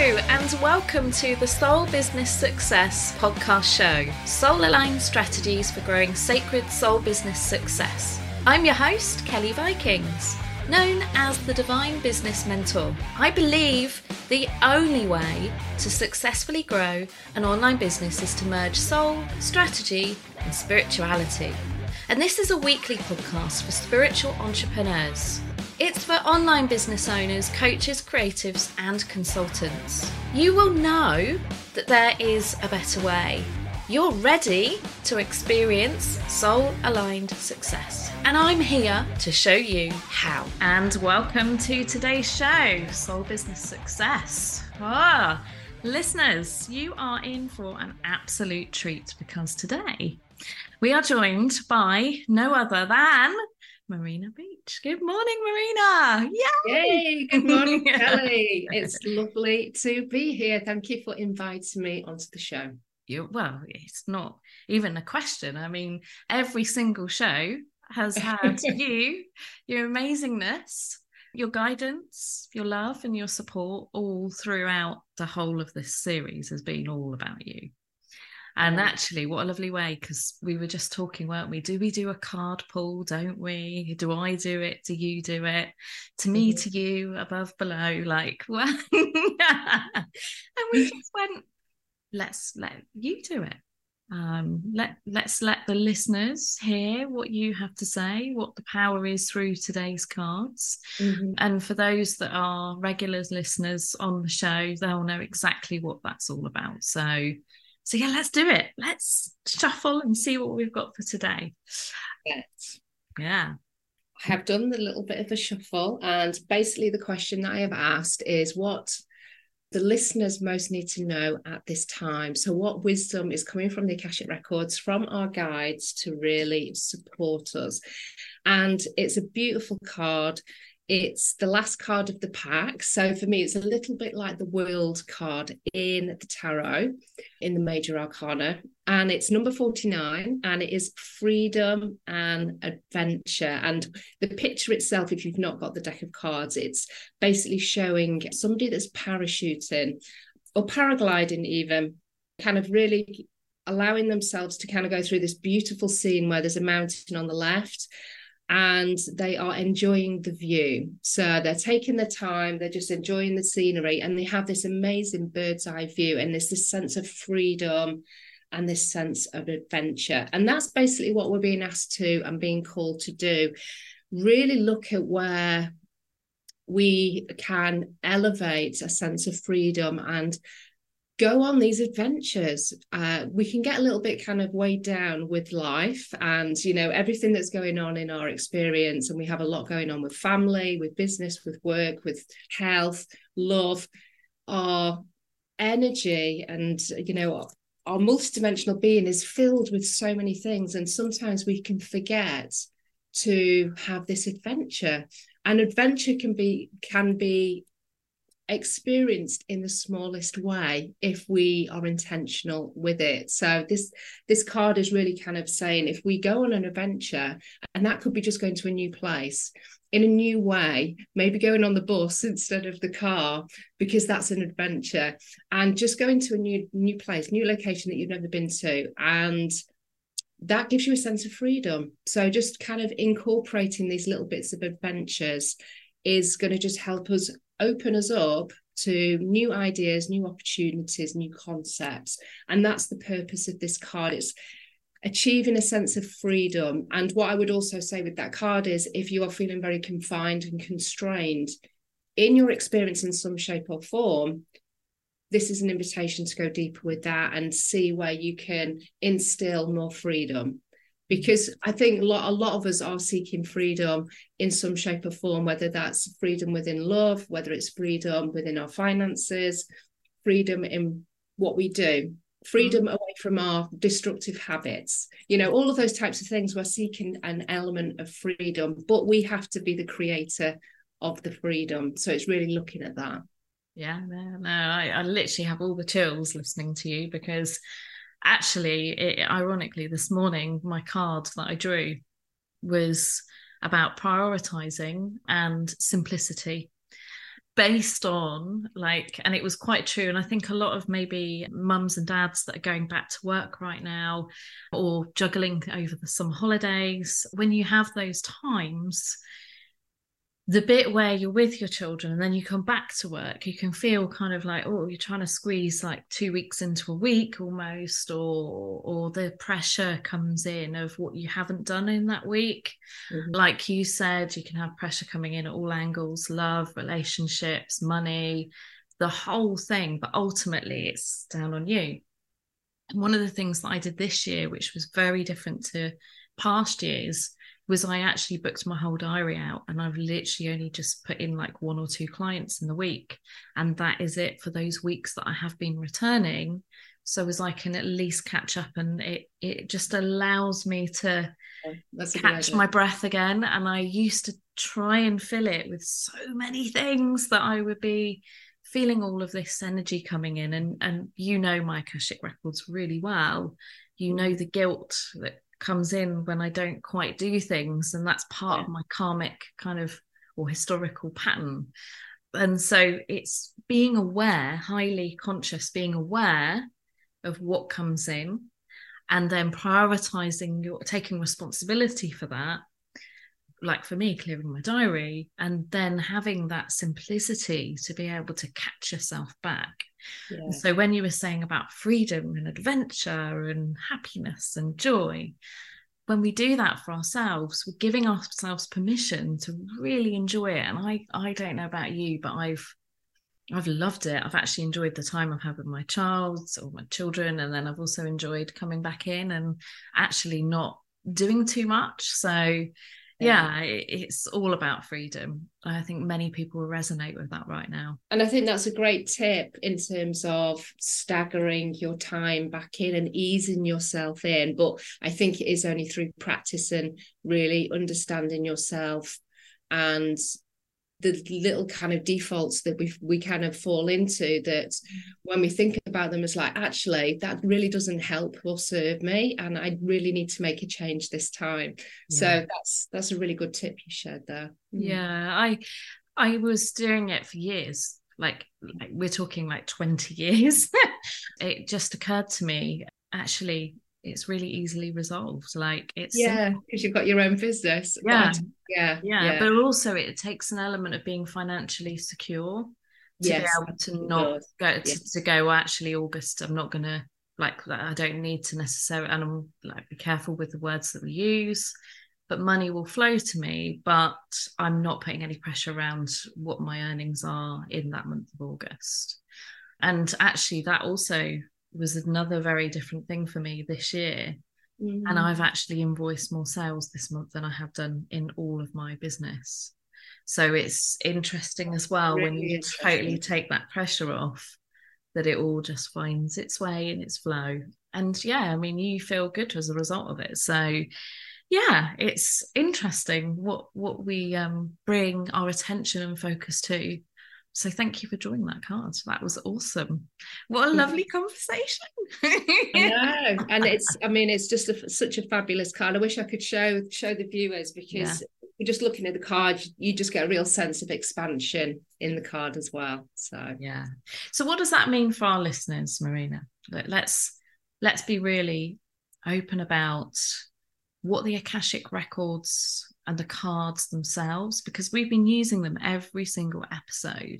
and welcome to the Soul Business Success podcast show, soul-aligned strategies for growing sacred soul business success. I'm your host, Kelly Vikings, known as the Divine Business Mentor. I believe the only way to successfully grow an online business is to merge soul, strategy, and spirituality. And this is a weekly podcast for spiritual entrepreneurs. It's for online business owners, coaches, creatives, and consultants. You will know that there is a better way. You're ready to experience soul-aligned success. And I'm here to show you how. And welcome to today's show, Soul Business Success. Listeners, you are in for an absolute treat because today we are joined by no other than Marina Beach. Good morning, Marina. Yay! Good morning, Kelly. It's lovely to be here. Thank you for inviting me onto the show. Well, it's not even a question. I mean, every single show has had you, your amazingness, your guidance, your love, and your support all throughout the whole of this series has been all about you. And actually, what a lovely way, because we were just talking, weren't we? Do we do a card pull, don't we? Do I do it? Do you do it? To me, to you, above, below, like, well. And we just went, let's let you do it. Let's let the listeners hear what you have to say, what the power is through today's cards. And for those that are regular listeners on the show, they'll know exactly what that's all about. So yeah, let's do it. Let's shuffle and see what we've got for today. Yes. Yeah. I have done a little bit of a shuffle, and basically the question that I have asked is what the listeners most need to know at this time. So what wisdom is coming from the Akashic Records, from our guides, to really support us. And it's a beautiful card. It's the last card of the pack. So for me, it's a little bit like the World card in the tarot, in the Major Arcana. And it's number 49, and it is freedom and adventure. And the picture itself, if you've not got the deck of cards, it's basically showing somebody that's parachuting or paragliding even, kind of really allowing themselves to kind of go through this beautiful scene where there's a mountain on the left, and they are enjoying the view. So they're taking their time, they're just enjoying the scenery, and they have this amazing bird's eye view, and there's this sense of freedom and this sense of adventure. And that's basically what we're being asked to and being called to do. Really look at where we can elevate a sense of freedom and go on these adventures. We can get a little bit kind of weighed down with life and, you know, everything that's going on in our experience. And we have a lot going on with family, with business, with work, with health, love, our energy, and, you know, our multidimensional being is filled with so many things. And sometimes we can forget to have this adventure. And adventure can be experienced in the smallest way if we are intentional with it. So this card is really kind of saying, if we go on an adventure, and that could be just going to a new place in a new way, maybe going on the bus instead of the car, because that's an adventure, and just going to a new place, new location that you've never been to, and that gives you a sense of freedom. So just kind of incorporating these little bits of adventures is going to just help us open us up to new ideas, new opportunities, new concepts. And that's the purpose of this card. It's achieving a sense of freedom. And what I would also say with that card is, if you are feeling very confined and constrained in your experience in some shape or form, this is an invitation to go deeper with that and see where you can instill more freedom. Because I think a lot of us are seeking freedom in some shape or form, whether that's freedom within love, whether it's freedom within our finances, freedom in what we do, freedom away from our destructive habits. You know, all of those types of things, we're seeking an element of freedom, but we have to be the creator of the freedom. So it's really looking at that. Yeah, no, I literally have all the chills listening to you, because actually, ironically, this morning, my card that I drew was about prioritizing and simplicity. based on like, and it was quite true. And I think a lot of maybe mums and dads that are going back to work right now or juggling over the summer holidays, when you have those times, the bit where you're with your children and then you come back to work, you can feel kind of like, oh, you're trying to squeeze like 2 weeks into a week almost, or the pressure comes in of what you haven't done in that week. Mm-hmm. Like you said, you can have pressure coming in at all angles, love, relationships, money, the whole thing, but ultimately it's down on you. And one of the things that I did this year, which was very different to past years, was I actually booked my whole diary out, and I've literally only just put in like 1 or 2 clients in the week. And that is it for those weeks that I have been returning. So as I can at least catch up, and it just allows me to catch my breath again. And I used to try and fill it with so many things that I would be feeling all of this energy coming in. And you know my Akashic records really well. You know the guilt that comes in when I don't quite do things, and that's part of my karmic kind of or historical pattern. And so it's being aware, highly conscious, being aware of what comes in, and then prioritizing taking responsibility for that, like for me, clearing my diary, and then having that simplicity to be able to catch yourself back. Yeah. So when you were saying about freedom and adventure and happiness and joy, when we do that for ourselves, we're giving ourselves permission to really enjoy it. And I don't know about you, but I've loved it. I've actually enjoyed the time I've had with my child or my children. And then I've also enjoyed coming back in and actually not doing too much. So yeah, it's all about freedom. I think many people will resonate with that right now. And I think that's a great tip in terms of staggering your time back in and easing yourself in. But I think it is only through practice and really understanding yourself and the little kind of defaults that we kind of fall into, that when we think about them as like, actually, that really doesn't help or serve me, and I really need to make a change this time. So that's a really good tip you shared there. Yeah, I was doing it for years, like we're talking like 20 years. It just occurred to me, actually, it's really easily resolved. Like it's because you've got your own business. Yeah. But also it takes an element of being financially secure to be able to not go to go, well, actually, August, I'm not gonna, like, I don't need to necessarily, and I'm like, be careful with the words that we use, but money will flow to me, but I'm not putting any pressure around what my earnings are in that month of August. And actually that also was another very different thing for me this year. And I've actually invoiced more sales this month than I have done in all of my business. So it's interesting as well, really, when you totally take that pressure off, that it all just finds its way in its flow. And I mean, you feel good as a result of it. So yeah, it's interesting what we bring our attention and focus to. So thank you for drawing that card. That was awesome. What a lovely conversation. I know. And it's just such a fabulous card. I wish I could show the viewers, because you're just looking at the card, you just get a real sense of expansion in the card as well. So yeah. So what does that mean for our listeners, Marina? Let's be really open about what the Akashic records and the cards themselves, because we've been using them every single episode.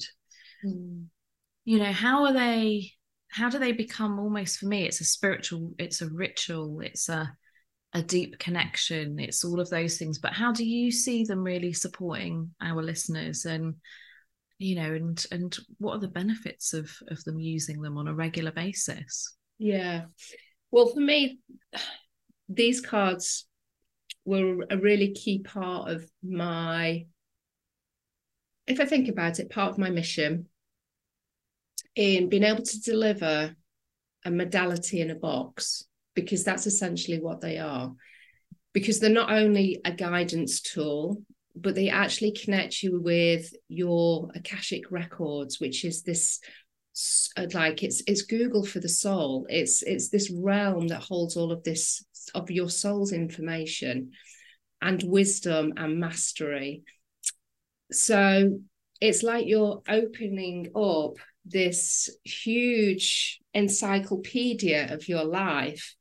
How do they become, almost, for me, it's a spiritual, it's a ritual, it's a deep connection, it's all of those things. But how do you see them really supporting our listeners, and and what are the benefits of them using them on a regular basis? Well, for me, these cards were a really key part of my, if I think about it, part of my mission in being able to deliver a modality in a box, because that's essentially what they are. Because they're not only a guidance tool, but they actually connect you with your Akashic records, which is this, like, it's Google for the soul. It's this realm that holds all of this, of your soul's information and wisdom and mastery. So it's like you're opening up this huge encyclopedia of your life.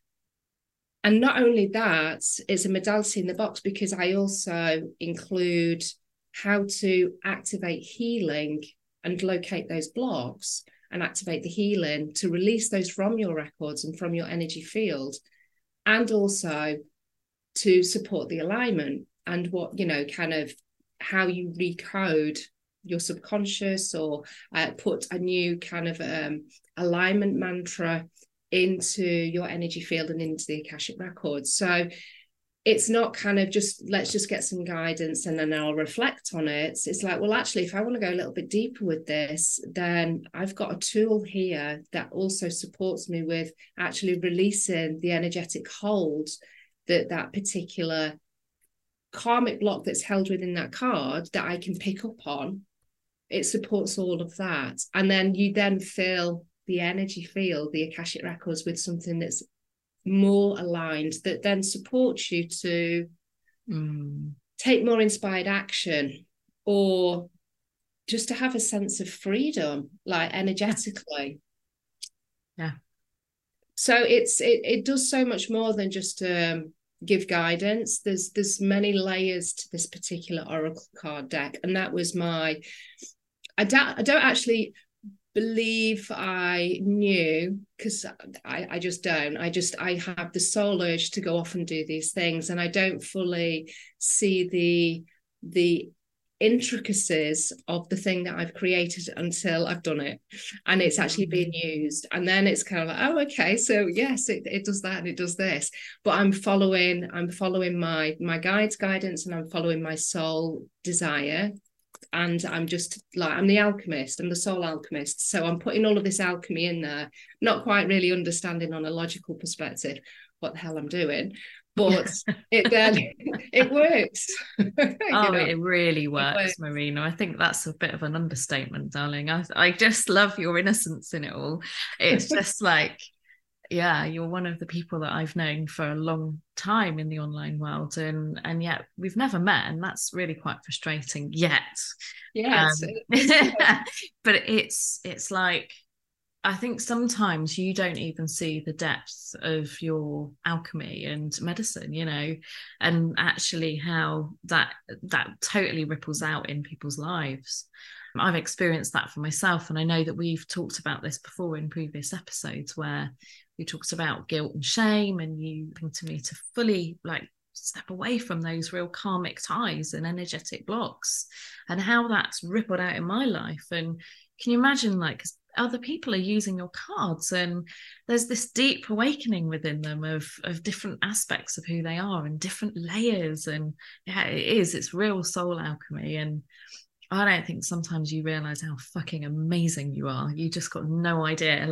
And not only that, it's a modality in the box because I also include how to activate healing and locate those blocks and activate the healing to release those from your records and from your energy field, and also to support the alignment and what, kind of how you recode your subconscious, or put a new kind of alignment mantra into your energy field and into the Akashic records. So it's not kind of just, let's just get some guidance and then I'll reflect on it. It's like, well, actually, if I want to go a little bit deeper with this, then I've got a tool here that also supports me with actually releasing the energetic hold that particular karmic block that's held within that card that I can pick up on. It supports all of that. And then you then fill the energy field, the Akashic records, with something that's more aligned, that then supports you to take more inspired action, or just to have a sense of freedom, like energetically. Yeah. So it does so much more than just give guidance. There's many layers to this particular oracle card deck, and that was I don't actually believe I knew, because I just don't. I have the soul urge to go off and do these things, and I don't fully see the intricacies of the thing that I've created until I've done it and it's actually being used. And then it's kind of like, oh, okay, so yes, it does that and it does this. But I'm following my guide's guidance, and I'm following my soul desire. And I'm just like, I'm the alchemist, I'm the soul alchemist. So I'm putting all of this alchemy in there, not quite really understanding on a logical perspective what the hell I'm doing. But it works. It really works, Marina. I think that's a bit of an understatement, darling. I just love your innocence in it all. It's just like, yeah, you're one of the people that I've known for a long time in the online world, and yet we've never met, and that's really quite frustrating yet. Yeah, but it's like, I think sometimes you don't even see the depth of your alchemy and medicine, and actually how that totally ripples out in people's lives. I've experienced that for myself, and I know that we've talked about this before in previous episodes where we talked about guilt and shame, and you came to me to fully step away from those real karmic ties and energetic blocks, and how that's rippled out in my life. And can you imagine, other people are using your cards, and there's this deep awakening within them of different aspects of who they are and different layers. And yeah, it's real soul alchemy. And I don't think sometimes you realize how fucking amazing you are. You just got no idea.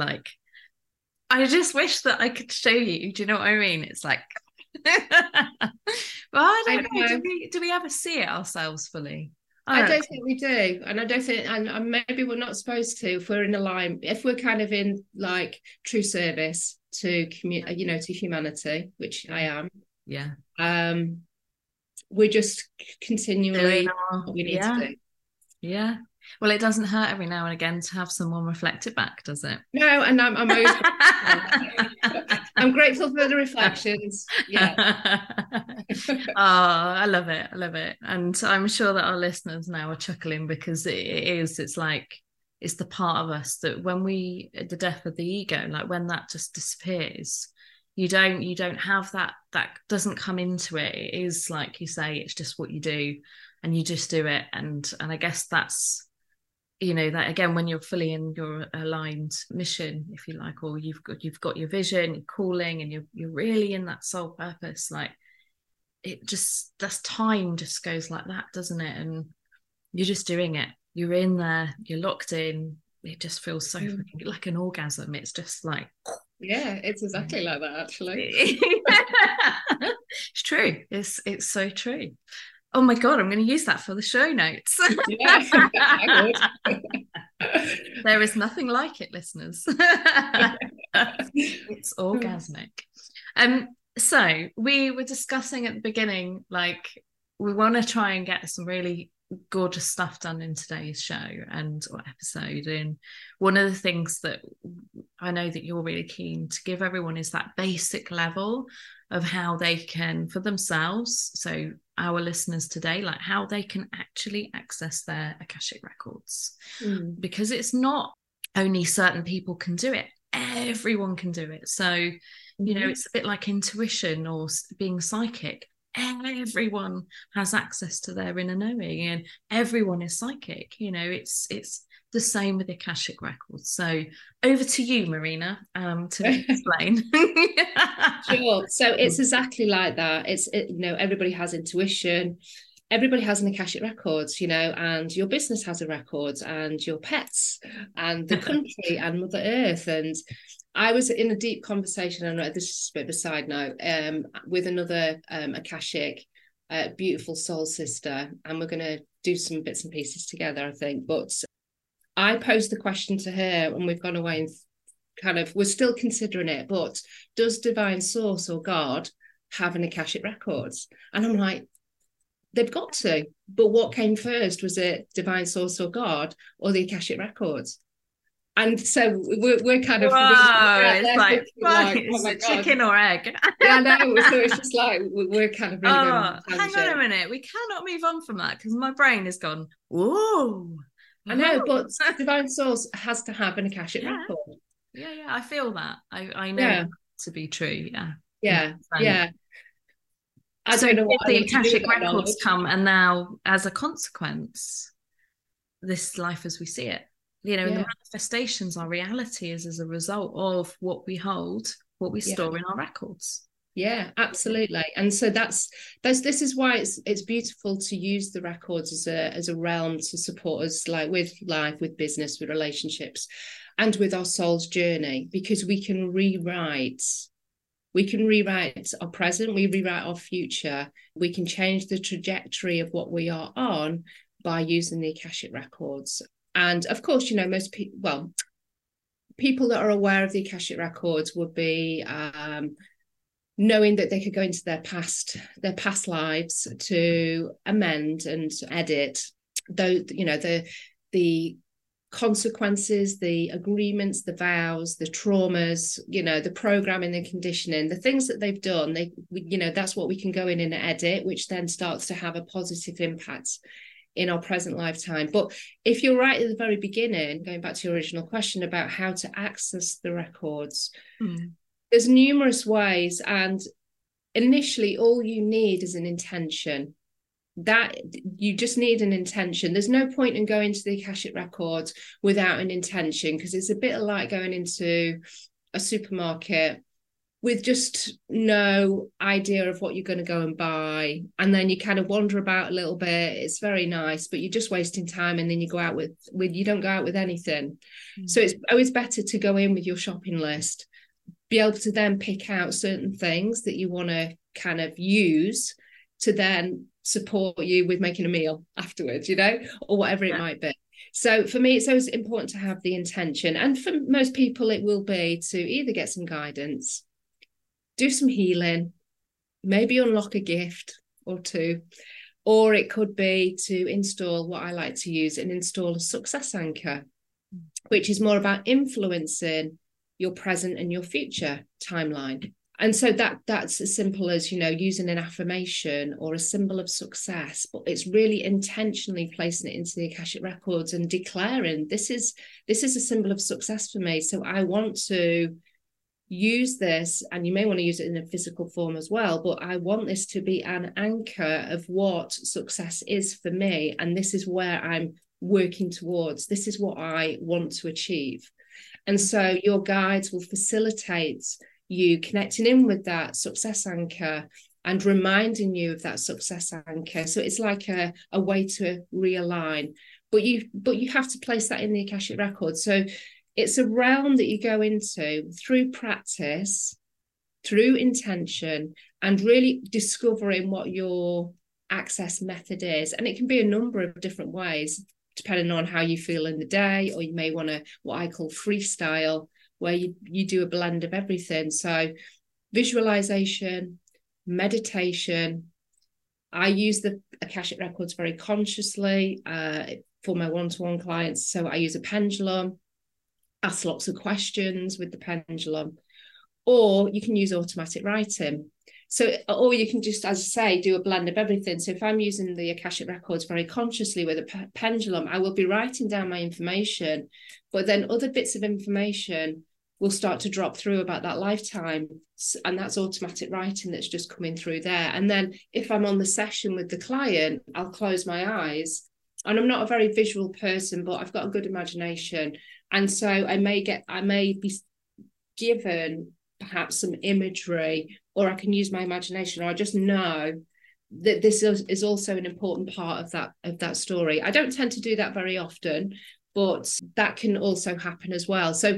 I just wish that I could show you. Do you know what I mean? It's like, well, I don't know. Do we ever see it ourselves fully? I don't think we do, and I don't think, and maybe we're not supposed to. If we're in alignment, if we're kind of in true service to to humanity, which I am. Yeah. We're just continually what we need to do. Yeah. Well, it doesn't hurt every now and again to have someone reflect it back, does it? No, and I'm always I'm grateful for the reflections. Yeah. I love it. I love it. And I'm sure that our listeners now are chuckling, because it's like, it's the part of us that when the death of the ego, when that just disappears, you don't have that doesn't come into it. It is, like you say, it's just what you do, and you just do it. And I guess that's, that again, when you're fully in your aligned mission, if you like, or you've got your vision, your calling, and you're really in that soul purpose, that's time just goes like that, doesn't it? And you're just doing it. You're in there, you're locked in. It just feels so like an orgasm. It's just like, yeah, it's exactly like that, actually. It's true. It's so true. Oh my God, I'm going to use that for the show notes. Yeah, I would. There is nothing like it, listeners. It's orgasmic. So we were discussing at the beginning, we want to try and get some really gorgeous stuff done in today's show or episode. And one of the things that I know that you're really keen to give everyone is that basic level of how they can, for themselves, so our listeners today, like how they can actually access their Akashic records. Because it's not only certain people can do it, everyone can do it. So, you know, it's a bit like intuition or being psychic. Everyone has access to their inner knowing, and everyone is psychic. You know, it's the same with the Akashic records. So over to you, Marina, to explain. Sure. So it's exactly like that. You know, everybody has intuition. Everybody has an Akashic records, you know, and your business has a records, and your pets, and the country, and Mother Earth. And I was in a deep conversation, and this is a bit of a side note, with another Akashic, beautiful soul sister, and we're going to do some bits and pieces together, I think. But I posed the question to her, and we've gone away and kind of, we're still considering it, but does Divine Source or God have an Akashic records? And I'm like, they've got to. But what came first? Was it Divine Source or God, or the Akashic records? And so we're kind of, it's like, oh my God, God. Chicken or egg. Yeah, I know. So it's just like we're kind of really going on a hang on a minute, we cannot move on from that, because my brain has gone, whoa. I know, but Divine Source has to have an Akashic record. Yeah, I feel that. I know that to be true. Yeah. I so don't know what the Akashic records come, and now as a consequence, this life as we see it, you know, and the manifestations, our reality is as a result of what we hold, what we store in our records. Yeah, absolutely. And so this is why it's beautiful to use the records as a realm to support us, like with life, with business, with relationships, and with our soul's journey, because we can rewrite our present, we rewrite our future, we can change the trajectory of what we are on by using the Akashic records. And of course, you know, most people that are aware of the Akashic records would be knowing that they could go into their past lives to amend and edit those, you know, the consequences, the agreements, the vows, the traumas, you know, the programming, the conditioning, the things that they've done. You know, that's what we can go in and edit, which then starts to have a positive impact in our present lifetime. But if you're right at the very beginning, going back to your original question about how to access the records, there's numerous ways, and initially all you need is an intention. That you just need an intention. There's no point in going to the Akashic records without an intention, because it's a bit like going into a supermarket with just no idea of what you're going to go and buy, and then you kind of wander about a little bit. It's very nice, but you're just wasting time, and then you go out with you don't go out with anything. So it's always better to go in with your shopping list, be able to then pick out certain things that you want to kind of use to then support you with making a meal afterwards, you know, or whatever it might be. So for me, it's always important to have the intention. And for most people, it will be to either get some guidance, do some healing, maybe unlock a gift or two, or it could be to install what I like to use and install a success anchor, which is more about influencing your present and your future timeline. And so that's as simple as, you know, using an affirmation or a symbol of success, but it's really intentionally placing it into the Akashic records and declaring this is a symbol of success for me. So I want to use this, and you may want to use it in a physical form as well, but I want this to be an anchor of what success is for me. And this is where I'm working towards. This is what I want to achieve. And so your guides will facilitate you connecting in with that success anchor and reminding you of that success anchor. So it's like a way to realign, but you have to place that in the Akashic record. So it's a realm that you go into through practice, through intention, and really discovering what your access method is. And it can be a number of different ways, depending on how you feel in the day, or you may want to, what I call freestyle, where you do a blend of everything. So visualization, meditation, I use the Akashic Records very consciously for my one-to-one clients. So I use a pendulum, ask lots of questions with the pendulum, or you can use automatic writing. So, or you can just, as I say, do a blend of everything. So if I'm using the Akashic Records very consciously with a pendulum, I will be writing down my information, but then other bits of information will start to drop through about that lifetime. And that's automatic writing that's just coming through there. And then if I'm on the session with the client, I'll close my eyes. And I'm not a very visual person, but I've got a good imagination. And so I may be given perhaps some imagery, or I can use my imagination, or I just know that this is also an important part of that story. I don't tend to do that very often, but that can also happen as well. So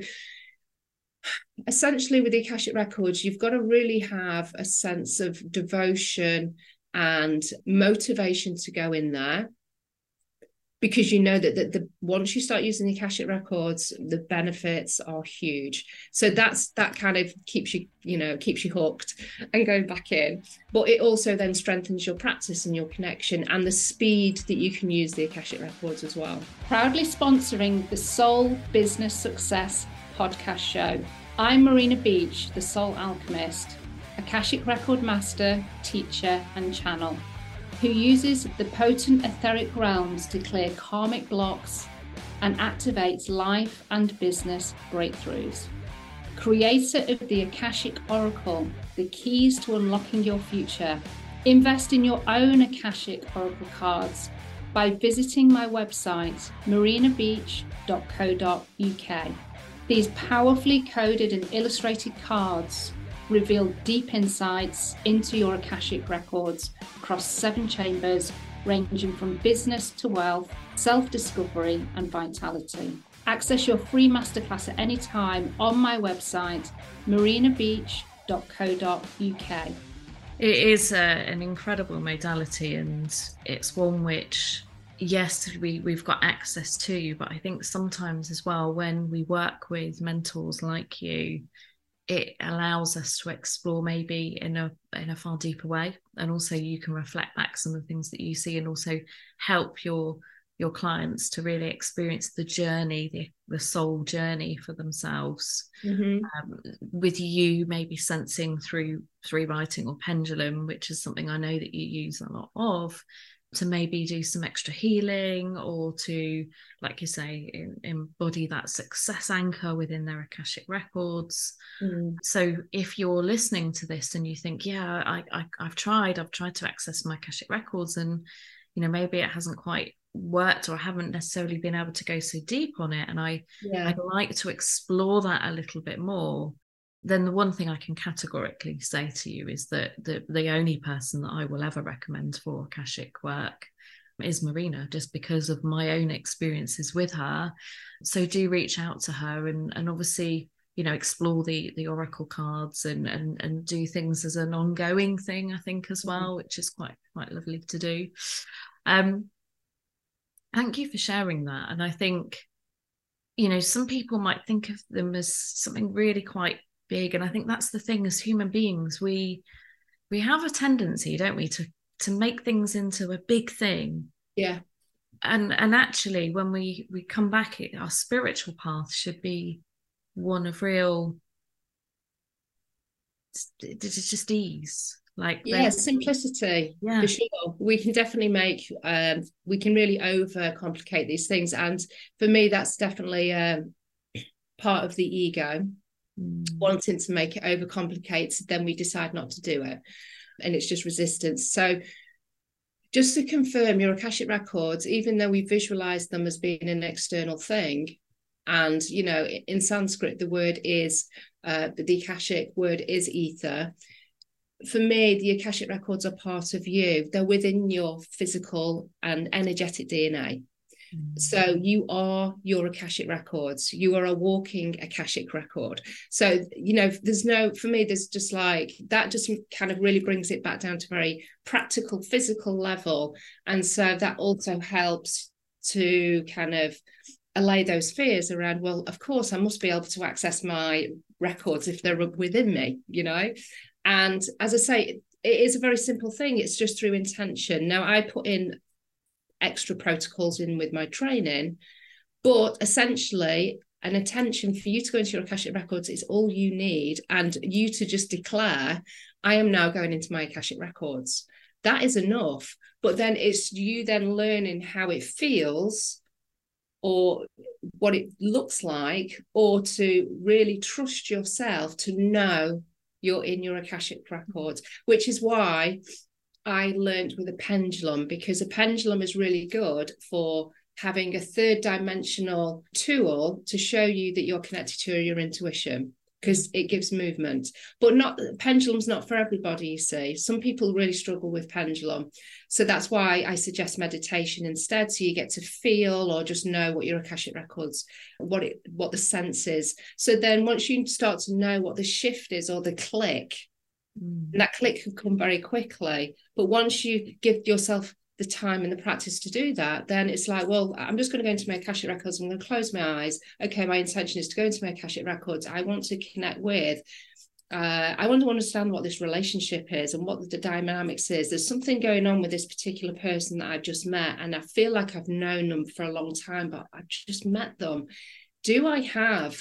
essentially with the Akashic Records, you've got to really have a sense of devotion and motivation to go in there, because you know that the once you start using the Akashic Records, the benefits are huge. So that kind of keeps you hooked and going back in. But it also then strengthens your practice and your connection and the speed that you can use the Akashic Records as well. Proudly sponsoring the Soul Business Success podcast show. I'm Marina Beach, the Soul Alchemist, Akashic Record master, teacher and channel, who uses the potent etheric realms to clear karmic blocks and activates life and business breakthroughs. Creator of the Akashic Oracle, the keys to unlocking your future. Invest in your own Akashic Oracle cards by visiting my website, marinabeach.co.uk. These powerfully coded and illustrated cards reveal deep insights into your Akashic Records across 7 chambers, ranging from business to wealth, self-discovery and vitality. Access your free masterclass at any time on my website, marinabeach.co.uk. It is an incredible modality, and it's one which, yes, we've got access to, but I think sometimes as well, when we work with mentors like you, it allows us to explore maybe in a far deeper way, and also you can reflect back some of the things that you see, and also help your clients to really experience the journey, the soul journey for themselves. With you maybe sensing through writing or pendulum, which is something I know that you use a lot of, to maybe do some extra healing, or to, like you say, embody that success anchor within their Akashic Records. So if you're listening to this and you think, yeah, I've tried to access my Akashic Records, and maybe it hasn't quite worked, or I haven't necessarily been able to go so deep on it, and I'd like to explore that a little bit more, then the one thing I can categorically say to you is that the only person that I will ever recommend for Akashic work is Marina, just because of my own experiences with her. So do reach out to her, and obviously, explore the Oracle cards and do things as an ongoing thing, I think, as well, which is quite lovely to do. Thank you for sharing that. And I think, some people might think of them as something really quite big, and I think that's the thing. As human beings, we have a tendency, don't we, to make things into a big thing. And actually, when we come back, our spiritual path should be one of real, it's just ease, simplicity. For sure. We can definitely we can really overcomplicate these things, and for me that's definitely part of the ego, wanting to make it overcomplicated. Then we decide not to do it, and it's just resistance. So just to confirm, your Akashic Records, even though we visualize them as being an external thing, and in Sanskrit the word is the Akashic word is ether. For me, the Akashic Records are part of you. They're within your physical and energetic DNA. So you are your Akashic Records. You are a walking Akashic Record. So, for me, there's just like, that just kind of really brings it back down to very practical, physical level. And so that also helps to kind of allay those fears around, well, of course, I must be able to access my records if they're within me, And as I say, it is a very simple thing. It's just through intention. Now, I put in extra protocols in with my training, but essentially an intention for you to go into your Akashic Records is all you need, and you to just declare, I am now going into my Akashic Records. That is enough. But then it's you then learning how it feels or what it looks like, or to really trust yourself to know you're in your Akashic Records, which is why I learned with a pendulum, because a pendulum is really good for having a third dimensional tool to show you that you're connected to your intuition, because it gives movement. But pendulum's not for everybody, you see. Some people really struggle with pendulum. So that's why I suggest meditation instead. So you get to feel or just know what your Akashic Records, what the sense is. So then once you start to know what the shift is or the click, and that click can come very quickly. But once you give yourself the time and the practice to do that, then it's like, well, I'm just going to go into my Akashic Records. I'm going to close my eyes. Okay, my intention is to go into my Akashic Records. I want to connect with, I want to understand what this relationship is and what the dynamics is. There's something going on with this particular person that I've just met, and I feel like I've known them for a long time, but I've just met them. Do I have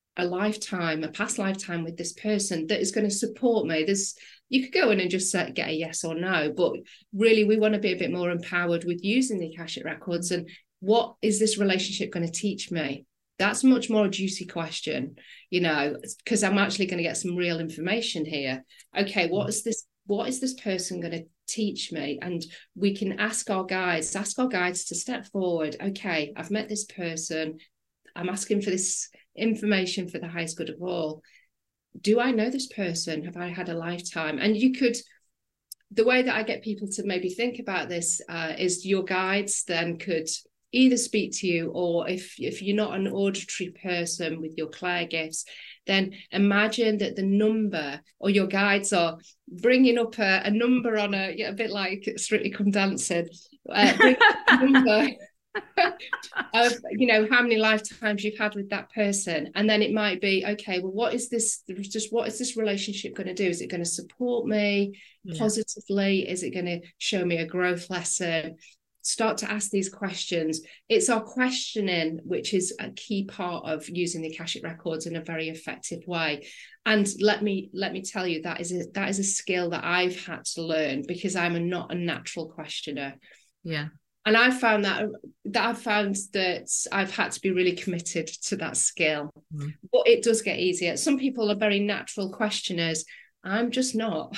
a past lifetime with this person that is going to support me? You could go in and just get a yes or no, but really we want to be a bit more empowered with using the Akashic Records. And what is this relationship going to teach me? That's much more a juicy question, because I'm actually going to get some real information here. Okay, what is this person going to teach me? And we can ask our guides to step forward. Okay, I've met this person. I'm asking for this information for the highest good of all. Do I know this person? Have I had a lifetime? And the way that I get people to maybe think about this is your guides then could either speak to you, or if you're not an auditory person with your clair gifts, then imagine that the number, or your guides are bringing up a number on a bit like Strictly Come Dancing, bring a number of how many lifetimes you've had with that person. And then it might be, okay, well, what is this relationship going to do? Is it going to support me positively? Is it going to show me a growth lesson? Start to ask these questions. It's our questioning which is a key part of using the Akashic Records in a very effective way. And let me tell you, that is a skill that I've had to learn, because I'm not a natural questioner. Yeah. And I've found that I've had to be really committed to that skill. But it does get easier. Some people are very natural questioners. I'm just not.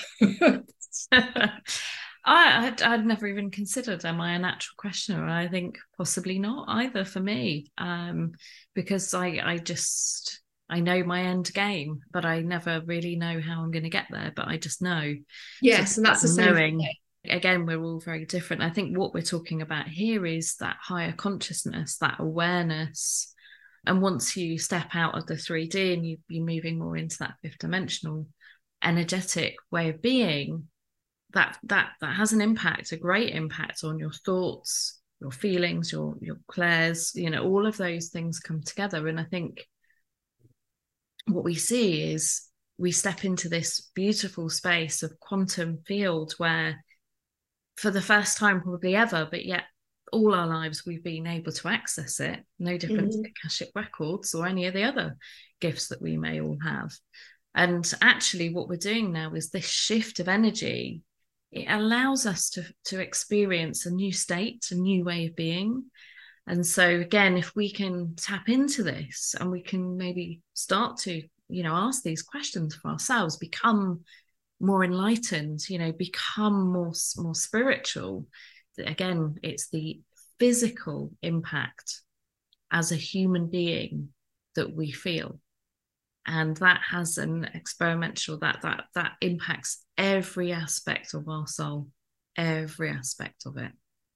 I'd never even considered, am I a natural questioner? I think possibly not either for me, because I know my end game, but I never really know how I'm going to get there, but I just know. Yes, and that's the same thing. Again, we're all very different. I think what we're talking about here is that higher consciousness, that awareness. And once you step out of the 3D and you're moving more into that fifth dimensional energetic way of being, that has an impact, a great impact on your thoughts, your feelings, your clairs, all of those things come together. And I think what we see is we step into this beautiful space of quantum field where, for the first time probably ever, but yet all our lives we've been able to access it, no different to Akashic Records or any of the other gifts that we may all have. And actually what we're doing now is this shift of energy. It allows us to experience a new state, a new way of being. And so again, if we can tap into this and we can maybe start to, ask these questions for ourselves, become more enlightened, become more spiritual. Again, it's the physical impact as a human being that we feel. And that has an experiential, that impacts every aspect of our soul, every aspect of it.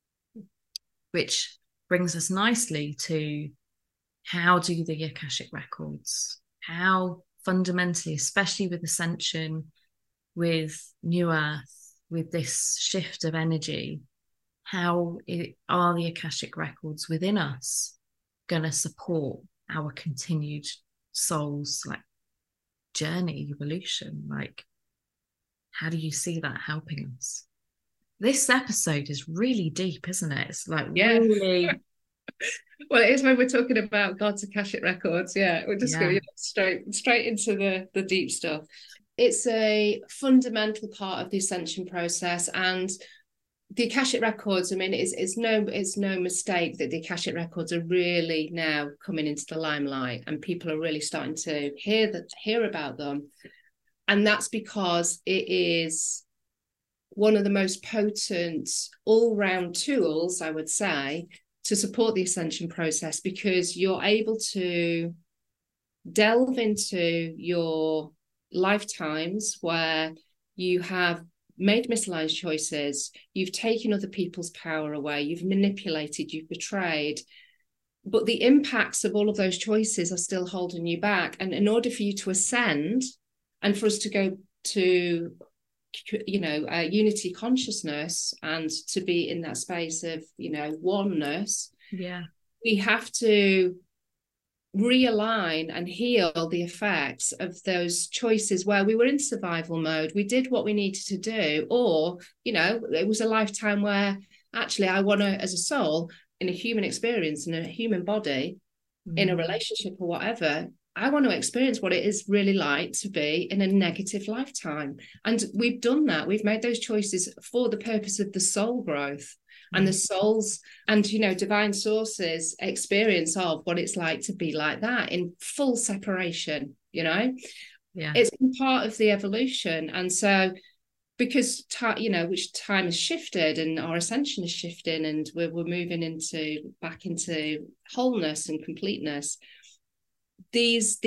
Which brings us nicely to, how do the Akashic Records, how fundamentally, especially with ascension, with New Earth, with this shift of energy, how are the Akashic Records within us going to support our continued soul's journey, evolution? how do you see that helping us? This episode is really deep, isn't it? It's like really. Well, it is when we're talking about God's Akashic records. Yeah, we're just going straight into the deep stuff. It's a fundamental part of the ascension process, and the Akashic records, I mean, it's no mistake that the Akashic records are really now coming into the limelight, and people are really starting to hear about them. And that's because it is one of the most potent all-round tools, I would say, to support the ascension process, because you're able to delve into your lifetimes where you have made misaligned choices, you've taken other people's power away, you've manipulated, you've betrayed, but the impacts of all of those choices are still holding you back. And in order for you to ascend and for us to go to unity consciousness and to be in that space of oneness, we have to realign and heal the effects of those choices where we were in survival mode. We did what we needed to do, or it was a lifetime where actually I want to, as a soul in a human experience, in a human body, in a relationship or whatever, I want to experience what it is really like to be in a negative lifetime. And we've done that. We've made those choices for the purpose of the soul growth and the soul's and, divine sources experience of what it's like to be like that in full separation, It's been part of the evolution. And so because, which time has shifted and our ascension is shifting and we're moving back into wholeness and completeness, these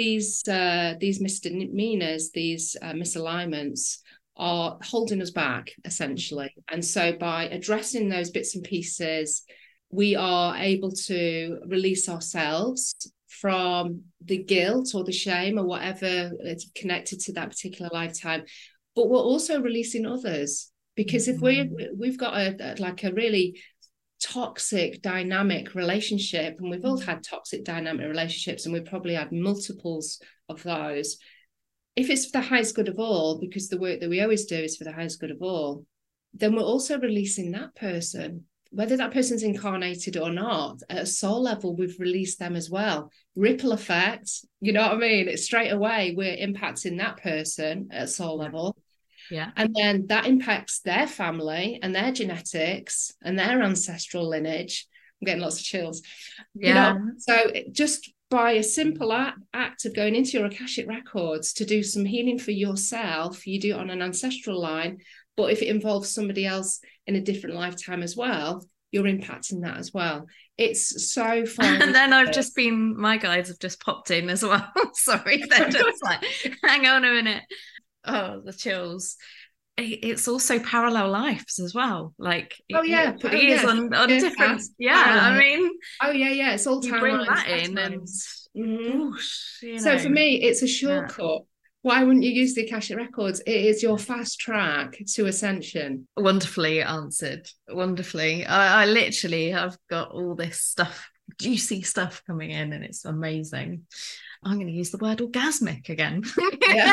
misdemeanors, these misalignments are holding us back, essentially. And so by addressing those bits and pieces, we are able to release ourselves from the guilt or the shame or whatever is connected to that particular lifetime. But we're also releasing others, because if we've got a really toxic dynamic relationship, and we've all had toxic dynamic relationships, and we've probably had multiples of those. If it's for the highest good of all, because the work that we always do is for the highest good of all, then we're also releasing that person, whether that person's incarnated or not. At a soul level, we've released them as well. Ripple effect, you know what I mean? It's straight away we're impacting that person at a soul level. Yeah. And then that impacts their family and their genetics and their ancestral lineage. I'm getting lots of chills. Yeah. So just by a simple act of going into your Akashic records to do some healing for yourself, you do it on an ancestral line. But if it involves somebody else in a different lifetime as well, you're impacting that as well. It's so fun. And then my guides have just popped in as well. Sorry, they're just like, hang on a minute. Oh, the chills. It's also parallel lives as well. Like, on different. I mean, it's all you bring that in, and so for me, it's a shortcut. Yeah. Why wouldn't you use the Akashic records? It is your fast track to ascension. Wonderfully answered. Wonderfully. I literally have got all this stuff, juicy stuff coming in, and it's amazing. I'm going to use the word orgasmic again. Yeah.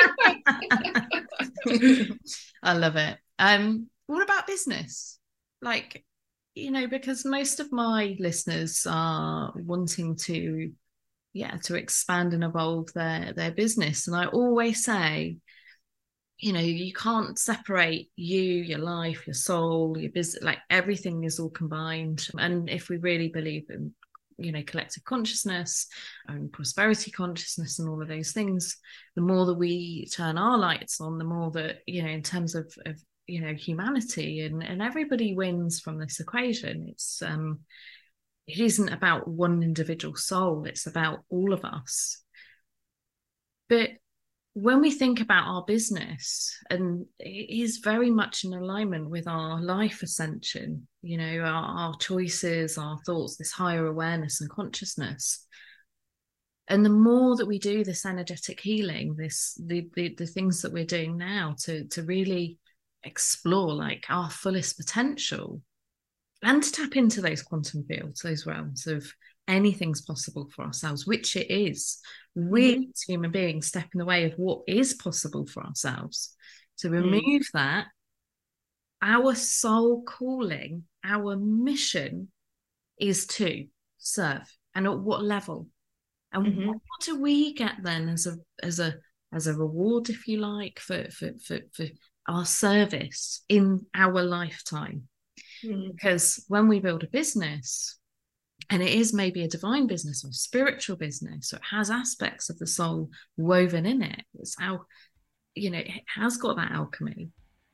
I love it. What about business? Like, because most of my listeners are wanting to expand and evolve their business. And I always say, you can't separate your life, your soul, your business, like everything is all combined. And if we really believe in collective consciousness and prosperity consciousness and all of those things, the more that we turn our lights on, the more that, in terms of humanity and everybody wins from this equation. It isn't about one individual soul, it's about all of us. But when we think about our business, and it is very much in alignment with our life ascension, our choices, our thoughts, this higher awareness and consciousness. And the more that we do this energetic healing, the things that we're doing now to really explore like our fullest potential, and to tap into those quantum fields, those realms of anything's possible for ourselves, which it is. We as human beings step in the way of what is possible for ourselves. So remove that. Our soul calling, our mission is to serve, and at what level, and what do we get then as a reward, if you like, for our service in our lifetime? Because when we build a business, and it is maybe a divine business or spiritual business, so it has aspects of the soul woven in it. It's how, it has got that alchemy.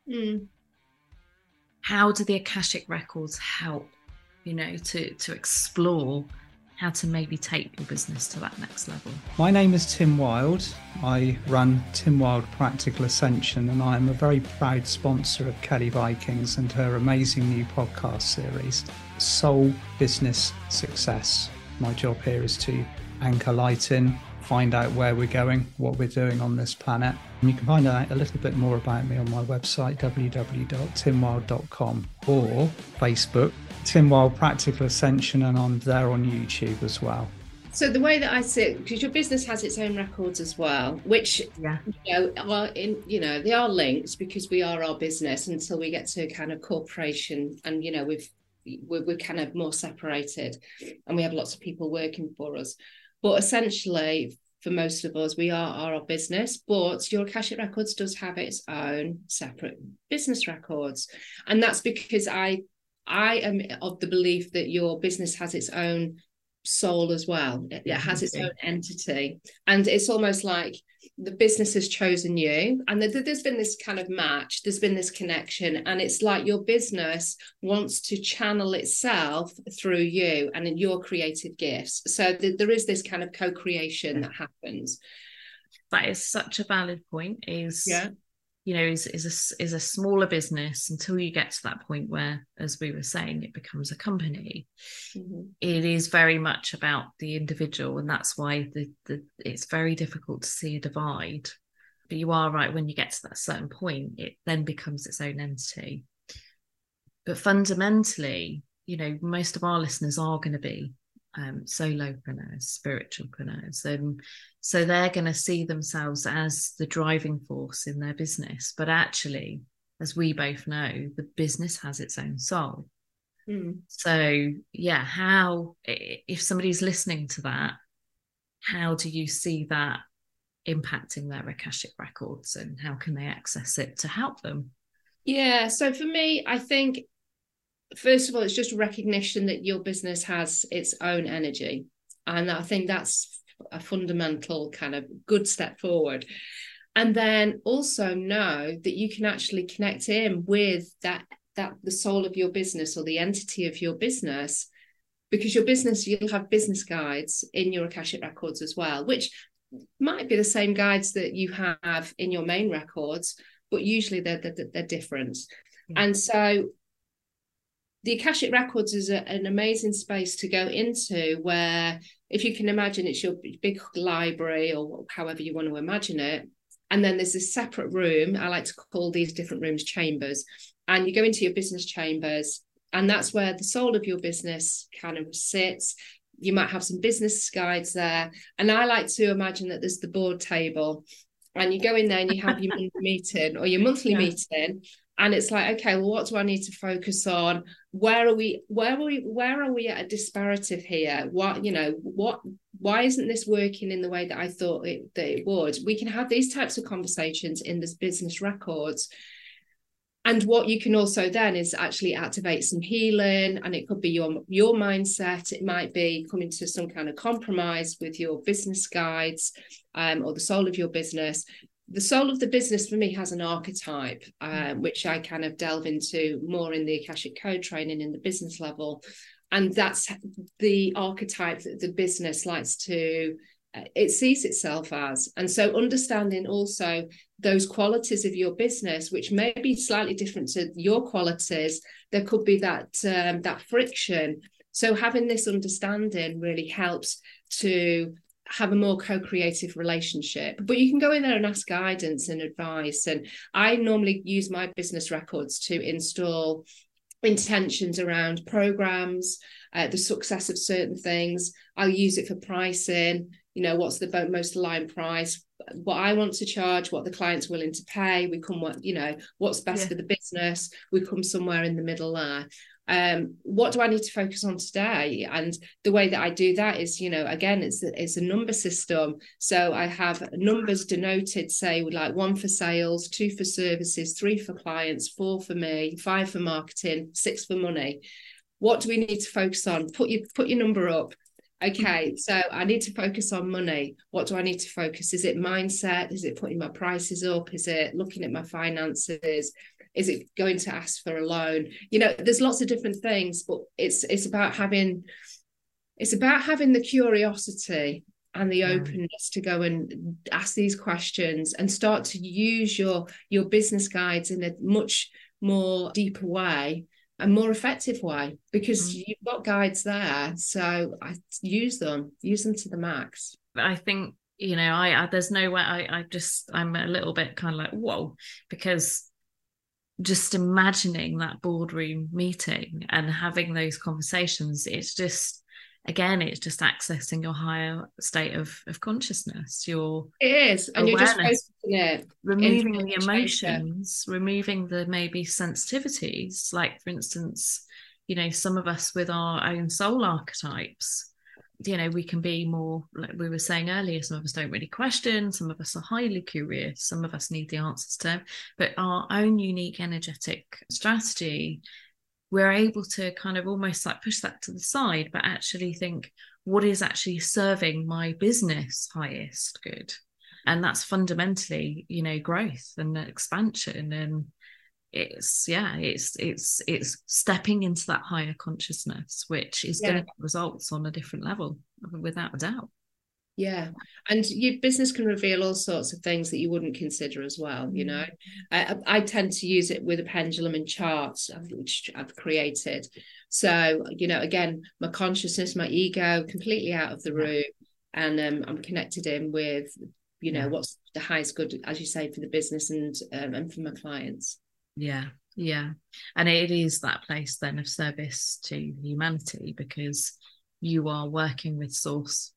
How do the Akashic records help, to explore how to maybe take your business to that next level? My name is Tim Wild. I run Tim Wild Practical Ascension, and I am a very proud sponsor of Kelly Vikings and her amazing new podcast series, Soul Business Success. My job here is to anchor light in, find out where we're going, what we're doing on this planet. And you can find out a little bit more about me on my website, www.timwild.com, or Facebook, Tim Wild Practical Ascension, and I'm there on YouTube as well. So the way that I see it, because your business has its own records as well, which they are linked, because we are our business until we get to kind of corporation, and we're kind of more separated, and we have lots of people working for us. But essentially, for most of us, we are our business, but your Akashic Records does have its own separate business records. And that's because I am of the belief that your business has its own soul as well. It has its own entity. And it's almost like the business has chosen you, and there's been this kind of match, there's been this connection, and it's like your business wants to channel itself through you and in your creative gifts. So there is this kind of co-creation that happens. That is such a valid point. Is a smaller business, until you get to that point where, as we were saying, it becomes a company. It is very much about the individual, and that's why it's very difficult to see a divide. But you are right, when you get to that certain point, it then becomes its own entity. But fundamentally, most of our listeners are going to be solopreneurs, spiritualpreneurs, and so they're going to see themselves as the driving force in their business. But actually, as we both know, the business has its own soul. So how, if somebody's listening to that, how do you see that impacting their Akashic records, and how can they access it to help them? So for me, I think, first of all, it's just recognition that your business has its own energy. And I think that's a fundamental kind of good step forward. And then also know that you can actually connect in with that the soul of your business, or the entity of your business, because your business, you'll have business guides in your Akashic records as well, which might be the same guides that you have in your main records, but usually they're different. And so the Akashic Records is an amazing space to go into, where, if you can imagine, it's your big library, or however you want to imagine it. And then there's this separate room. I like to call these different rooms chambers. And you go into your business chambers, and that's where the soul of your business kind of sits. You might have some business guides there. And I like to imagine that there's the board table, and you go in there and you have your meeting or your monthly meeting. And it's like, okay, well, what do I need to focus on? Where are we at a disparity here? Why isn't this working in the way that I thought that it would? We can have these types of conversations in this business records. And what you can also then is actually activate some healing, and it could be your mindset. It might be coming to some kind of compromise with your business guides, or the soul of your business. The soul of the business for me has an archetype, which I kind of delve into more in the Akashic Code training in the business level. And that's the archetype that the business likes to, it sees itself as. And so understanding also those qualities of your business, which may be slightly different to your qualities, there could be that friction. So having this understanding really helps to have a more co-creative relationship. But you can go in there and ask guidance and advice. And I normally use my business records to install intentions around programs, the success of certain things. I'll use it for pricing. you know, what's the most aligned price, what I want to charge, what the client's willing to pay. We come, you know, what's best for the business. We come somewhere in the middle there. What do I need to focus on today? And the way that I do that is, you know, again, it's a number system. So I have numbers denoted, say, like 1 for sales, 2 for services, 3 for clients, 4 for me, 5 for marketing, 6 for money. What do we need to focus on? Put your number up. Okay, so I need to focus on money. What do I need to focus? Is it mindset? Is it putting my prices up? Is it looking at my finances? Is it going to ask for a loan? You know, there's lots of different things, but it's about having the curiosity and the openness to go and ask these questions and start to use your business guides in a much more deeper way, a more effective way, because you've got guides there. So I use them to the max. I think, you know, I there's no way I'm a little bit kind of like, whoa, because just imagining that boardroom meeting and having those conversations, it's just, again, it's just accessing your higher state of consciousness. It is, and awareness, you're just posting it, removing the emotions, removing the maybe sensitivities. Like, for instance, you know, some of us with our own soul archetypes, you know, we can be more, like we were saying earlier, some of us don't really question, some of us are highly curious, some of us need the answers to, but our own unique energetic strategy, we're able to kind of almost like push that to the side, but actually think, what is actually serving my business highest good? And that's fundamentally, you know, growth and expansion. And it's stepping into that higher consciousness, which is going to get results on a different level, without a doubt. Yeah. And your business can reveal all sorts of things that you wouldn't consider as well. You know, I tend to use it with a pendulum and charts, which I've created. So, you know, again, my consciousness, my ego, completely out of the room. And I'm connected in with, you know, what's the highest good, as you say, for the business and for my clients. Yeah. And it is that place then of service to humanity, because you are working with source.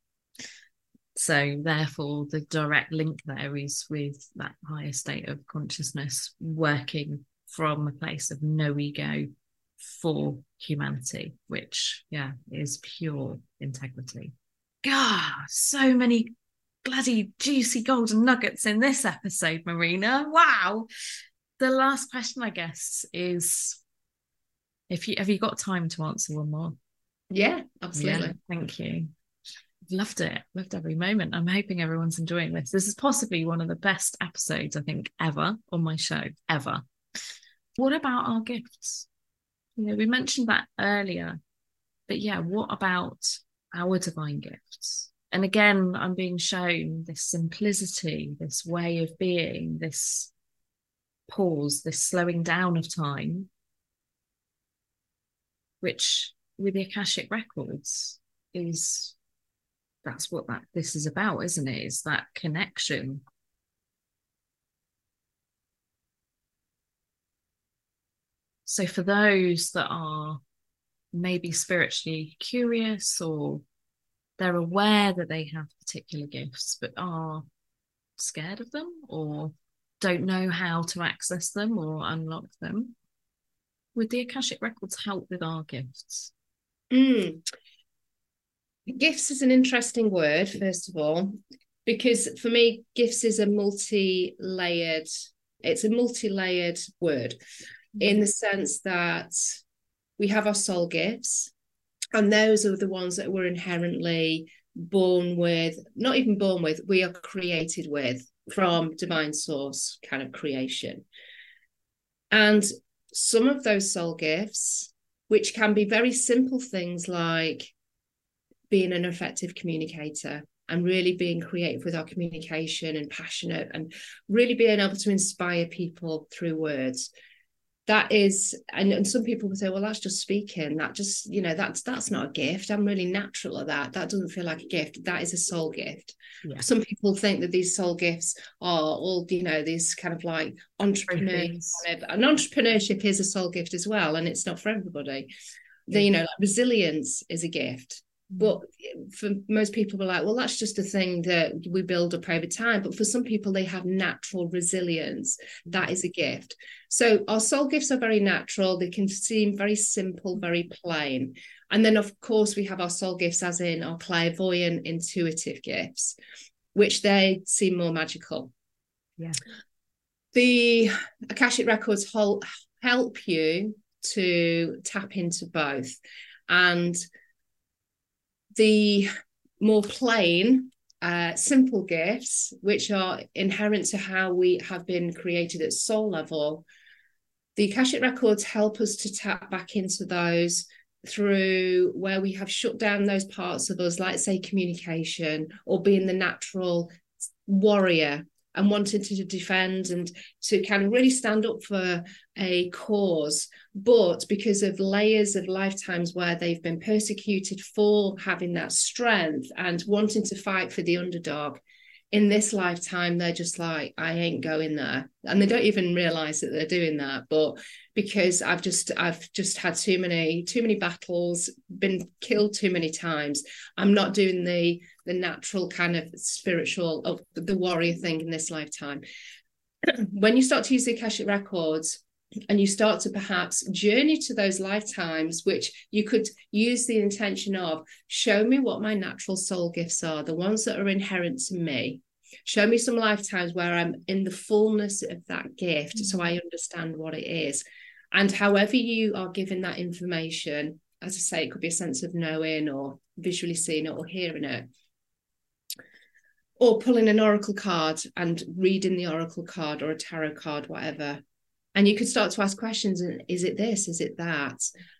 So therefore the direct link there is with that higher state of consciousness, working from a place of no ego for humanity, which is pure integrity. God, so many bloody juicy golden nuggets in this episode, Marina. Wow. The last question, I guess, is have you got time to answer one more? Yeah, absolutely. Yeah, thank you. Loved it. Loved every moment. I'm hoping everyone's enjoying this. This is possibly one of the best episodes, I think, ever on my show, ever. What about our gifts? You know, we mentioned that earlier, but what about our divine gifts? And again, I'm being shown this simplicity, this way of being, this pause, this slowing down of time, which with the Akashic Records that's what this is about, isn't it? It's that connection. So for those that are maybe spiritually curious, or they're aware that they have particular gifts but are scared of them, or don't know how to access them or unlock them, would the Akashic Records help with our gifts? Gifts is an interesting word, first of all, because for me, gifts is a multi-layered word, in the sense that we have our soul gifts, and those are the ones that we're inherently born with, not even born with, we are created with from divine source kind of creation. And some of those soul gifts, which can be very simple things like being an effective communicator and really being creative with our communication and passionate and really being able to inspire people through words. That is, and some people will say, well, that's just speaking. That just, you know, that's not a gift. I'm really natural at that. That doesn't feel like a gift. That is a soul gift. Yeah. Some people think that these soul gifts are all, you know, these kind of like entrepreneurs. And entrepreneurship is a soul gift as well. And it's not for everybody. You know, like resilience is a gift. But for most people, we're like, well, that's just a thing that we build up over time. But for some people, they have natural resilience. That is a gift. So our soul gifts are very natural. They can seem very simple, very plain. And then, of course, we have our soul gifts, as in our clairvoyant, intuitive gifts, which they seem more magical. Yeah. The Akashic Records help you to tap into both. And the more plain, simple gifts, which are inherent to how we have been created at soul level, the Akashic Records help us to tap back into those through where we have shut down those parts of us, like, say, communication, or being the natural warrior and wanting to defend and to kind of really stand up for a cause. But because of layers of lifetimes where they've been persecuted for having that strength and wanting to fight for the underdog, in this lifetime, they're just like, I ain't going there. And they don't even realize that they're doing that. But because I've just had too many battles, been killed too many times, I'm not doing the natural kind of spiritual, the warrior thing in this lifetime. When you start to use the Akashic Records and you start to perhaps journey to those lifetimes, which you could use the intention of, show me what my natural soul gifts are, the ones that are inherent to me. Show me some lifetimes where I'm in the fullness of that gift, so I understand what it is. And however you are given that information, as I say, it could be a sense of knowing or visually seeing it or hearing it, or pulling an oracle card and reading the oracle card or a tarot card, whatever. And you could start to ask questions, and is it this? Is it that?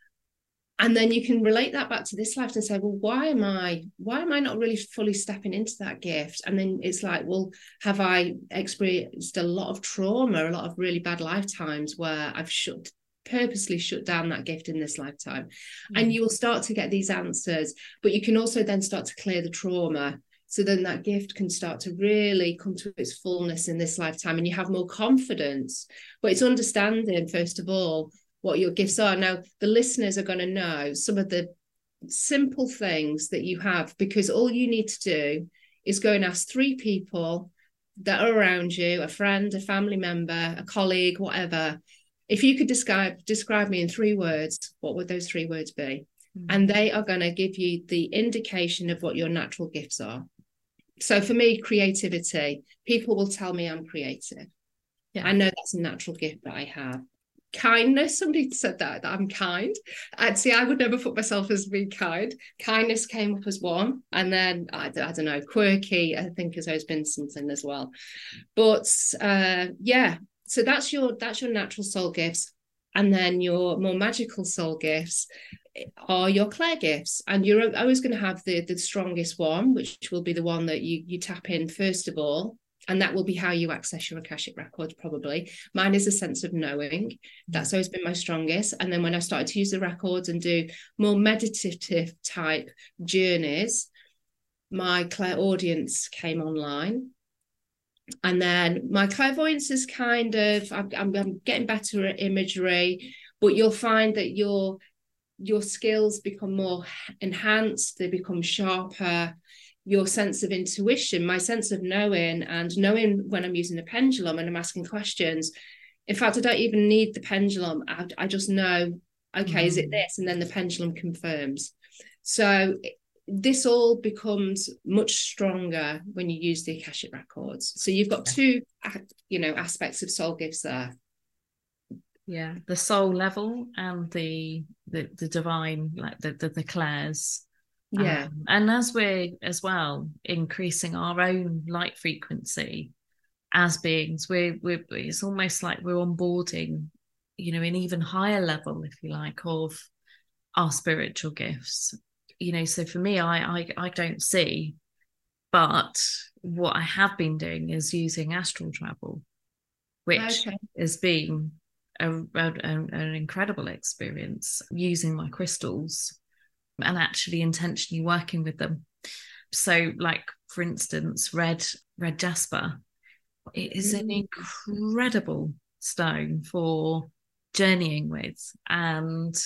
And then you can relate that back to this life and say, well, why am I not really fully stepping into that gift? And then it's like, well, have I experienced a lot of trauma, a lot of really bad lifetimes where I've purposely shut down that gift in this lifetime? And you will start to get these answers, but you can also then start to clear the trauma. So then that gift can start to really come to its fullness in this lifetime, and you have more confidence. But it's understanding, first of all, what your gifts are. Now, the listeners are going to know some of the simple things that you have, because all you need to do is go and ask 3 people that are around you, a friend, a family member, a colleague, whatever. If you could describe me in 3 words, what would those 3 words be? And they are going to give you the indication of what your natural gifts are. So for me, creativity. People will tell me I'm creative. Yeah. I know that's a natural gift that I have. Kindness, somebody said that I'm kind. I would never put myself as being kind. Kindness came up as one, and then I don't know, quirky, I think, has always been something as well. But yeah, so that's your natural soul gifts. And then your more magical soul gifts are your clair gifts, and you're always going to have the strongest one, which will be the one that you tap in first of all. And that will be how you access your Akashic Records, probably. Mine is a sense of knowing. That's always been my strongest. And then when I started to use the records and do more meditative type journeys, my clairaudience came online. And then my clairvoyance is kind of, I'm getting better at imagery, but you'll find that your skills become more enhanced, they become sharper. Your sense of intuition, my sense of knowing, and knowing when I'm using a pendulum and I'm asking questions. In fact, I don't even need the pendulum. I just know, okay, is it this? And then the pendulum confirms. So this all becomes much stronger when you use the Akashic Records. So you've got 2, aspects of soul gifts there. Yeah, the soul level and the divine, like the clairs. Yeah. And as we're as well increasing our own light frequency as beings, we're it's almost like we're onboarding, an even higher level, if you like, of our spiritual gifts. So for me, I don't see, but what I have been doing is using astral travel, which has been an incredible experience, using my crystals and actually intentionally working with them. So, like, for instance, red jasper, it is an incredible stone for journeying with. And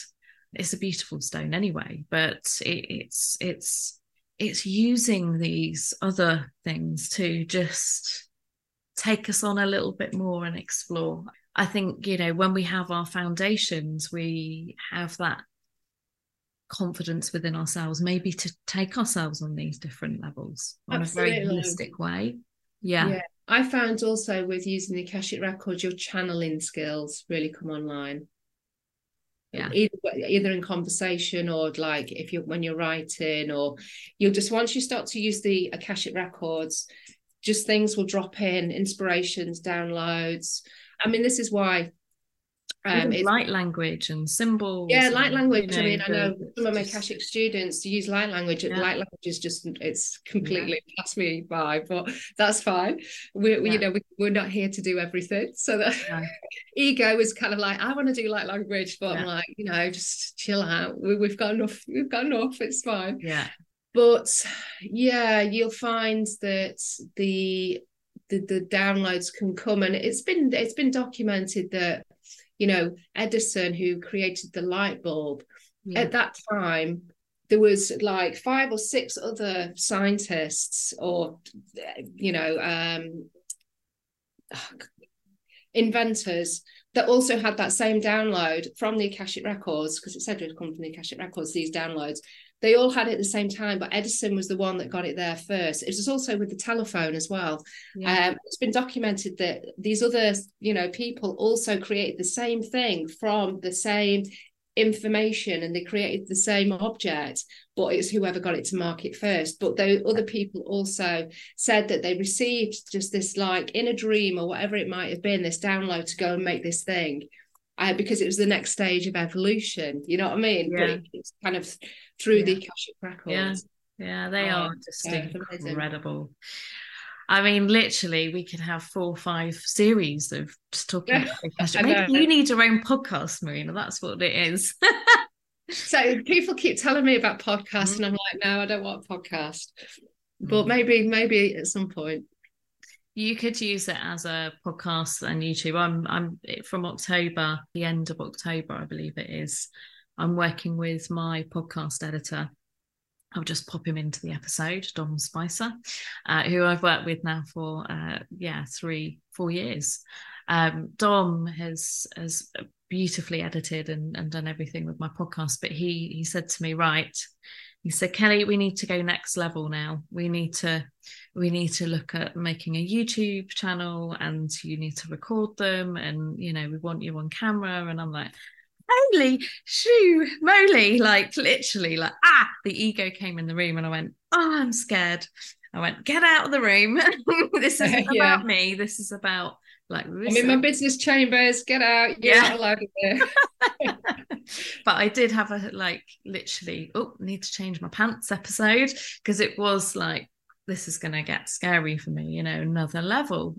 it's a beautiful stone anyway, but it's using these other things to just take us on a little bit more and explore. I think, you know, when we have our foundations, we have that confidence within ourselves, maybe to take ourselves on these different levels on Absolutely. a very holistic way. Yeah. I found also with using the Akashic Records, your channeling skills really come online. Yeah, either in conversation or like when you're writing, or you'll just, once you start to use the Akashic Records, just things will drop in, inspirations, downloads. I mean, this is why it's light language and symbols. Yeah, light language. I mean, I know some of my Akashic students to use light language. Yeah. Light language is just, it's completely passed me by, but that's fine. You know, we're not here to do everything. So that ego is kind of like, I want to do light language, but I'm like, you know, just chill out. We've got enough. It's fine. Yeah. But yeah, you'll find that the downloads can come, and it's been documented that, you know, Edison, who created the light bulb, at that time, there was like 5 or 6 other scientists or, you know, inventors that also had that same download from the Akashic Records, because it said it would come from the Akashic Records, these downloads. They all had it at the same time, but Edison was the one that got it there first. It was also with the telephone as well. Yeah. It's been documented that these other, you know, people also created the same thing from the same information, and they created the same object, but it's whoever got it to market first. But the other people also said that they received just this, like, in a dream or whatever it might have been, this download to go and make this thing. Because it was the next stage of evolution, you know what I mean? Yeah. But it's kind of through the Akashic Records. Yeah, they are just incredible. I mean, literally, we could have 4 or 5 series of just talking about Akashic. Maybe you need your own podcast, Marina. That's what it is. So people keep telling me about podcasts, and I'm like, no, I don't want a podcast. But maybe at some point. You could use it as a podcast and YouTube. I'm from October, the end of October, I believe it is. I'm working with my podcast editor. I'll just pop him into the episode, Dom Spicer, who I've worked with now for 3-4 years. Dom has beautifully edited and done everything with my podcast, but he said to me, right, he said, Kelly, we need to go next level now. We need to look at making a YouTube channel, and you need to record them, and, you know, we want you on camera. And I'm like, holy shoo moly, like literally, like, the ego came in the room, and I went, I'm scared. I went, get out of the room. This isn't about me. This is about, like, I'm in my business chambers. Get out. You're not allowed in there. But I did have a, like, literally, need to change my pants episode, because it was like, this is going to get scary for me, you know, another level.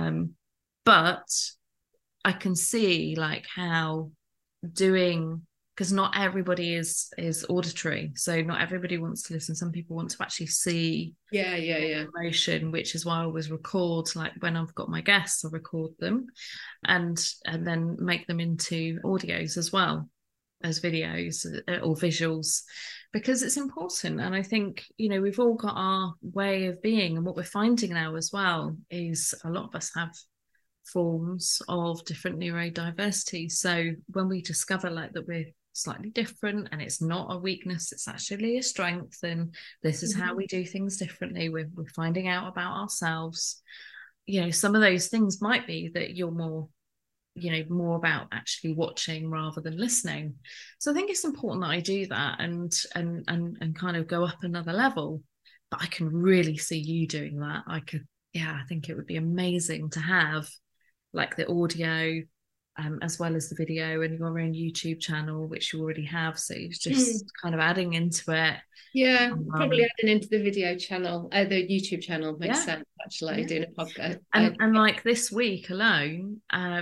But I can see, like, how doing, because not everybody is auditory, so not everybody wants to listen. Some people want to actually see emotion, which is why I always record, like, when I've got my guests, I record them and then make them into audios as well as videos or visuals, because it's important. And I think, you know, we've all got our way of being, and what we're finding now as well is a lot of us have forms of different neurodiversity. So when we discover, like, that we're slightly different, and it's not a weakness, it's actually a strength, and this is how we do things differently, we're finding out about ourselves. You know, some of those things might be that you're more about actually watching rather than listening. So I think it's important that I do that and kind of go up another level. But I can really see you doing that. I think it would be amazing to have, like, the audio as well as the video, and your own YouTube channel, which you already have. So it's just kind of adding into it. Yeah, probably adding into the video channel, the YouTube channel makes sense, actually, doing a podcast. And like this week alone,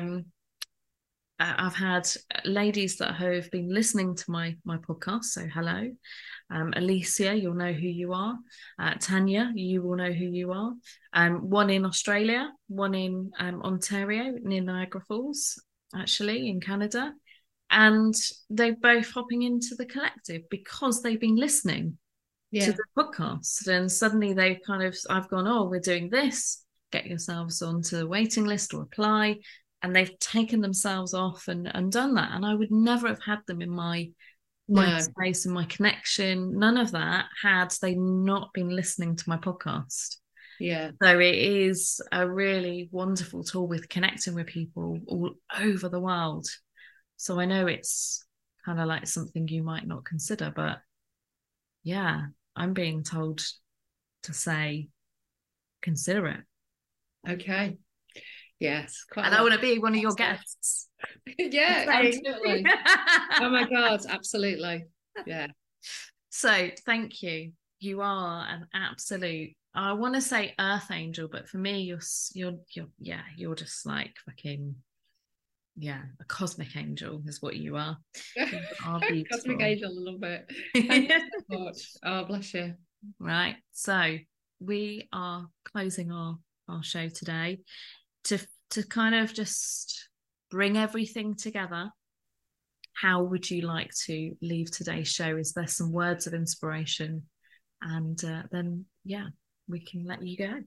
I've had ladies that have been listening to my podcast. So hello. Alicia, you'll know who you are. Tanya, you will know who you are. One in Australia, one in Ontario, near Niagara Falls, actually, in Canada. And they're both hopping into the collective because they've been listening to the podcast. And suddenly I've gone, oh, we're doing this. Get yourselves onto the waiting list or apply. And they've taken themselves off and done that. And I would never have had them in my space and my connection. None of that had they not been listening to my podcast. Yeah. So it is a really wonderful tool with connecting with people all over the world. So I know it's kind of like something you might not consider, but yeah, I'm being told to say, consider it. Okay. Yes. And I want to be one of your guests. Yeah, absolutely. Oh my God, absolutely. Yeah. So thank you. You are an absolute, I want to say earth angel, but for me, you're just like fucking, a cosmic angel is what you are. You are cosmic angel, a little bit. Thank you so much. Oh, bless you. Right. So we are closing our show today to kind of just bring everything together. How would you like to leave today's show? Is there some words of inspiration? And then, we can let you go.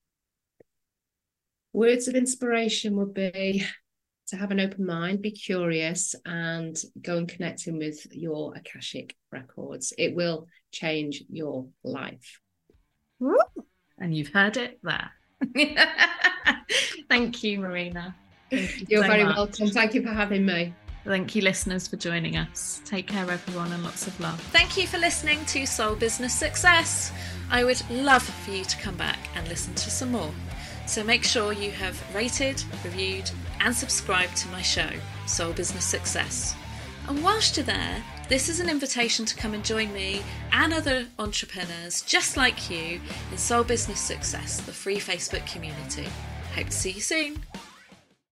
Words of inspiration would be to have an open mind, be curious, and go and connect in with your Akashic records. It will change your life. And you've heard it there. Thank you, Marina. You're very welcome. Thank you for having me. Thank you, listeners, for joining us. Take care, everyone, and lots of love. Thank you for listening to Soul Business Success. I would love for you to come back and listen to some more. So make sure you have rated, reviewed, and subscribed to my show, Soul Business Success. And whilst you're there, this is an invitation to come and join me and other entrepreneurs just like you in Soul Business Success, the free Facebook community. Hope to see you soon.